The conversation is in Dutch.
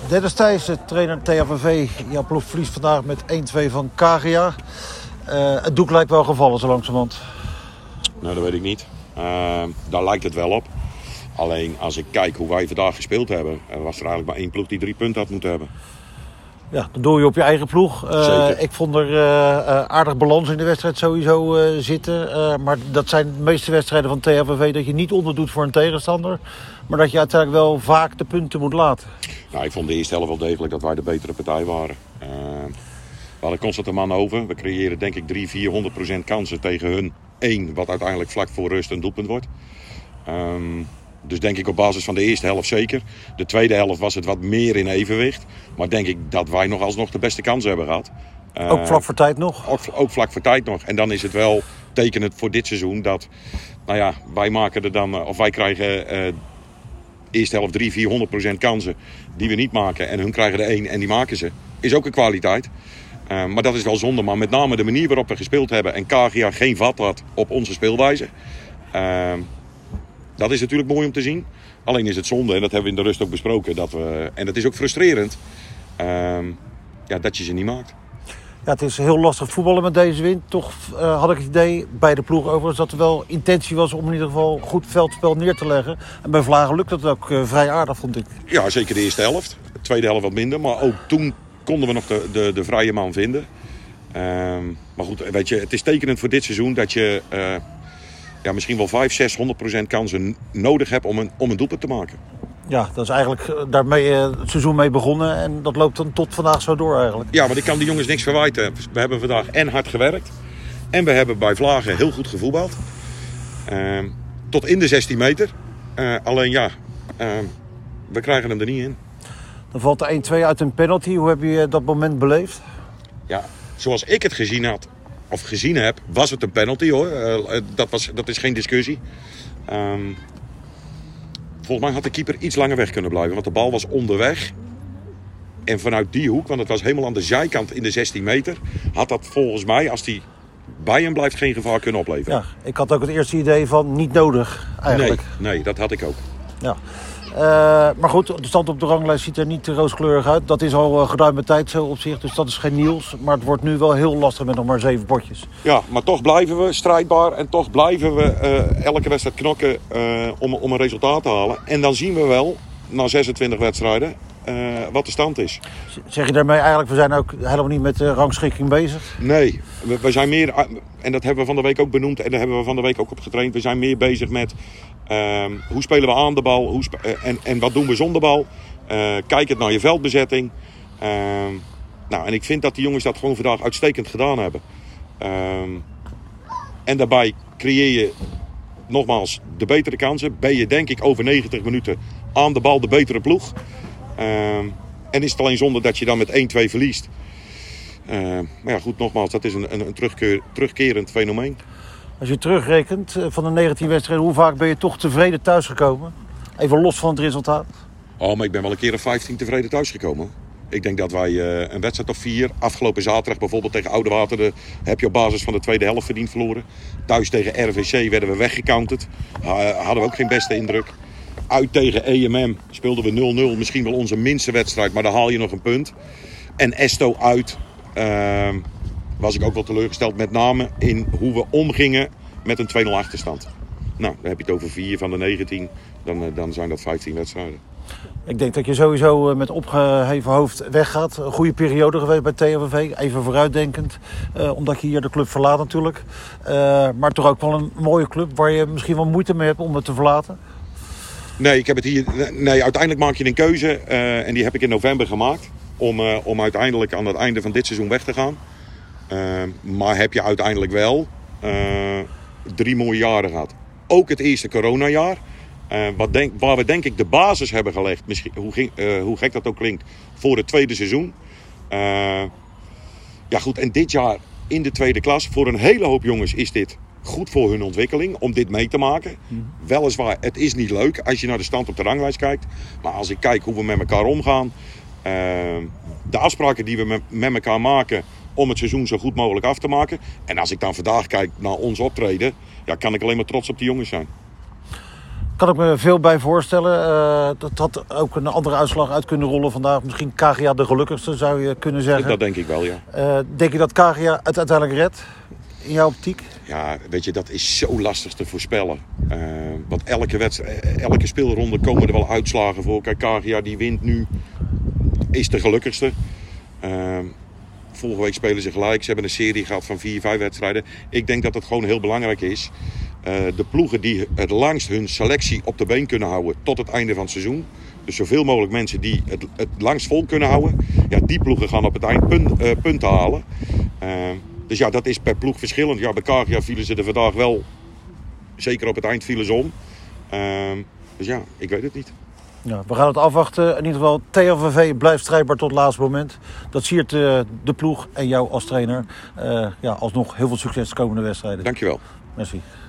Dennis Thijs, trainer THVV. Jouw ploeg verliest vandaag met 1-2 van KGA. Het doek lijkt wel gevallen zo langzamerhand. Nou, dat weet ik niet. Daar lijkt het wel op. Alleen als ik kijk hoe wij vandaag gespeeld hebben, was er eigenlijk maar één ploeg die 3 punten had moeten hebben. Ja, dan doe je op je eigen ploeg. Ik vond er aardig balans in de wedstrijd sowieso zitten. Maar dat zijn de meeste wedstrijden van THVV dat je niet onderdoet voor een tegenstander. Maar dat je uiteindelijk wel vaak de punten moet laten. Nou, ik vond de eerste helft wel degelijk dat wij de betere partij waren. We hadden constant een man over. We creëren denk ik 300-400% kansen tegen hun 1. Wat uiteindelijk vlak voor rust een doelpunt wordt. Dus denk ik op basis van de eerste helft zeker. De tweede helft was het wat meer in evenwicht. Maar denk ik dat wij nog alsnog de beste kansen hebben gehad. Ook vlak voor tijd nog? Ook vlak voor tijd nog. En dan is het wel tekenend voor dit seizoen dat... Nou ja, wij maken er dan... Of wij krijgen eerste helft 300-400% kansen die we niet maken. En hun krijgen er 1 en die maken ze. Is ook een kwaliteit. Maar dat is wel zonde. Maar met name de manier waarop we gespeeld hebben. En KGA geen vat had op onze speelwijze. Dat is natuurlijk mooi om te zien. Alleen is het zonde, en dat hebben we in de rust ook besproken. En dat is ook frustrerend. Dat je ze niet maakt. Ja, het is heel lastig voetballen met deze wind. Toch had ik het idee bij de ploeg overigens dat er wel intentie was om in ieder geval goed veldspel neer te leggen. En bij Vlagen lukt dat ook vrij aardig, vond ik. Ja, zeker de eerste helft. De tweede helft wat minder. Maar ook toen konden we nog de vrije man vinden. Maar goed, weet je, het is tekenend voor dit seizoen dat je misschien wel 500-600% kansen nodig hebt om een doelpunt te maken. Ja, dat is eigenlijk daarmee het seizoen mee begonnen en dat loopt dan tot vandaag zo door eigenlijk. Ja, want ik kan die jongens niks verwijten. We hebben vandaag en hard gewerkt en we hebben bij Vlagen heel goed gevoetbald. Tot in de 16 meter. Alleen we krijgen hem er niet in. Dan valt de 1-2 uit een penalty. Hoe heb je dat moment beleefd? Ja, zoals ik het gezien heb, was het een penalty hoor. Dat is geen discussie. Volgens mij had de keeper iets langer weg kunnen blijven. Want de bal was onderweg. En vanuit die hoek, want het was helemaal aan de zijkant in de 16 meter... had dat volgens mij, als hij bij hem blijft, geen gevaar kunnen opleveren. Ja, ik had ook het eerste idee van niet nodig eigenlijk. Nee, dat had ik ook. Ja. Maar goed, de stand op de ranglijst ziet er niet te rooskleurig uit. Dat is al geruime tijd zo op zich, dus dat is geen nieuws. Maar het wordt nu wel heel lastig met nog maar 7 potjes. Ja, maar toch blijven we strijdbaar en toch blijven we elke wedstrijd knokken om een resultaat te halen. En dan zien we wel, na 26 wedstrijden, wat de stand is. Zeg je daarmee eigenlijk, we zijn ook helemaal niet met rangschikking bezig? Nee, we zijn meer, en dat hebben we van de week ook benoemd en daar hebben we van de week ook op getraind. We zijn meer bezig met hoe spelen we aan de bal en wat doen we zonder bal. Kijk het naar je veldbezetting. En ik vind dat die jongens dat gewoon vandaag uitstekend gedaan hebben. En daarbij creëer je nogmaals de betere kansen. Ben je denk ik over 90 minuten aan de bal de betere ploeg. En is het alleen zonde dat je dan met 1-2 verliest. Maar ja, goed, nogmaals, dat is een terugkerend fenomeen. Als je terugrekent van de 19 wedstrijden, hoe vaak ben je toch tevreden thuisgekomen? Even los van het resultaat. Oh, maar ik ben wel een keer of 15 tevreden thuisgekomen. Ik denk dat wij een wedstrijd of 4, afgelopen zaterdag bijvoorbeeld tegen Oudewater, heb je op basis van de tweede helft verdiend verloren. Thuis tegen RVC werden we weggecounterd. Hadden we ook geen beste indruk. Uit tegen EMM speelden we 0-0. Misschien wel onze minste wedstrijd, maar dan haal je nog een punt. En Esto uit was ik ook wel teleurgesteld. Met name in hoe we omgingen met een 2-0 achterstand. Nou, dan heb je het over 4 van de 19. Dan zijn dat 15 wedstrijden. Ik denk dat je sowieso met opgeheven hoofd weggaat. Een goede periode geweest bij THVV. Even vooruitdenkend. Omdat je hier de club verlaat natuurlijk. Maar toch ook wel een mooie club waar je misschien wel moeite mee hebt om het te verlaten. Nee, uiteindelijk maak je een keuze. En die heb ik in november gemaakt. Om uiteindelijk aan het einde van dit seizoen weg te gaan. Maar heb je uiteindelijk wel 3 mooie jaren gehad. Ook het eerste coronajaar. Waar we denk ik de basis hebben gelegd. Misschien, hoe gek dat ook klinkt. Voor het tweede seizoen. Goed, en dit jaar in de tweede klas. Voor een hele hoop jongens is dit goed voor hun ontwikkeling. Om dit mee te maken. Weliswaar, het is niet leuk als je naar de stand op de ranglijst kijkt. Maar als ik kijk hoe we met elkaar omgaan. De afspraken die we met elkaar maken om het seizoen zo goed mogelijk af te maken. En als ik dan vandaag kijk naar ons optreden, kan ik alleen maar trots op die jongens zijn. Kan ik me veel bij voorstellen. Dat had ook een andere uitslag uit kunnen rollen vandaag. Misschien KGA de gelukkigste, zou je kunnen zeggen. Dat denk ik wel, ja. Denk je dat KGA het uiteindelijk redt? In jouw optiek? Ja, weet je, dat is zo lastig te voorspellen. Want elke speelronde komen er wel uitslagen voor. Kijk, KGA die wint nu, is de gelukkigste. Vorige week spelen ze gelijk. Ze hebben een serie gehad van 4-5 wedstrijden. Ik denk dat het gewoon heel belangrijk is. De ploegen die het langst hun selectie op de been kunnen houden tot het einde van het seizoen. Dus zoveel mogelijk mensen die het langst vol kunnen houden. Ja, die ploegen gaan op het eind punten halen. Dus ja, dat is per ploeg verschillend. Ja, bij KGA vielen ze er vandaag wel. Zeker op het eind vielen ze om. Dus ja, ik weet het niet. Ja, we gaan het afwachten. In ieder geval, THVV blijft strijdbaar tot het laatste moment. Dat siert de ploeg en jou als trainer. Alsnog heel veel succes de komende wedstrijden. Dankjewel. Merci.